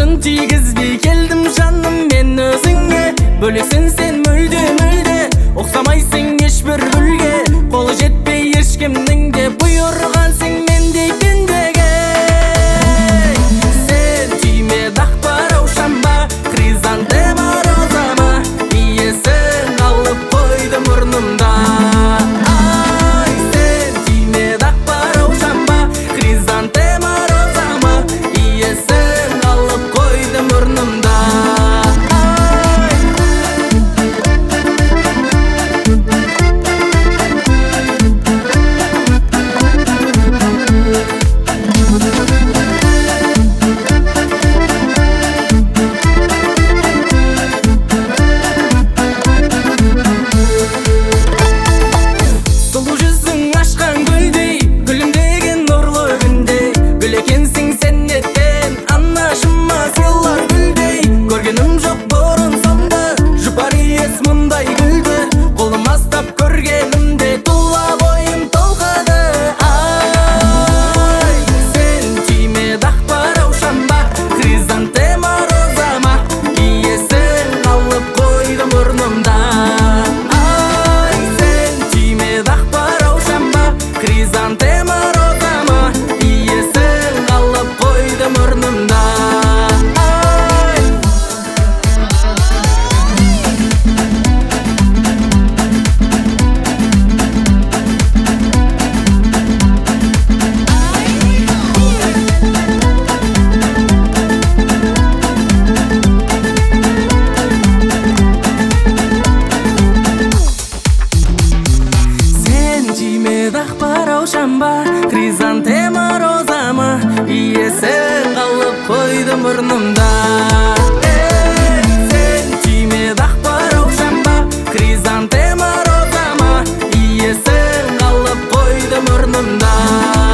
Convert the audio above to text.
Қошын тигізбей келдім жаным мен өзіңе. Бөлексің сен мүлде, ұқсамайсың ешбір гүлге. Қолы жетпей ешкімнің де бұйырғансың мендей пендеге. Сен түйме дақпар аушанба, хризантема розама, иесін алып қойды мұрнымда. Ай, сен түйме дақпар аушанба, хризантема розама, иесін алып қойды мұрнымда. Сұлу жүзің ашқан гүлдей, күлімдеген нұрлы күндей. Гүл екенсің сен неттен, анашыма сыйлар гүлдей. Көргенім жоқ бұрын сонда, жұпар иіс мұндай гүлді. Қолым астап көргенімде тұла бойым толқыды. Ай, сен түйме дақпар аушанба, хризантема розама, иесін алып қойды мұрнымда. Ай, сен түйме дақпар аушанба, хризантема розама, иесін алып қойды мұрнымда. Түйме дақпар аушанба, хризантема розама, иесін алып қойды мұрнымда. Сен түйме дақпар аушанба, хризантема розама, иесін алып қойды мұрнымда.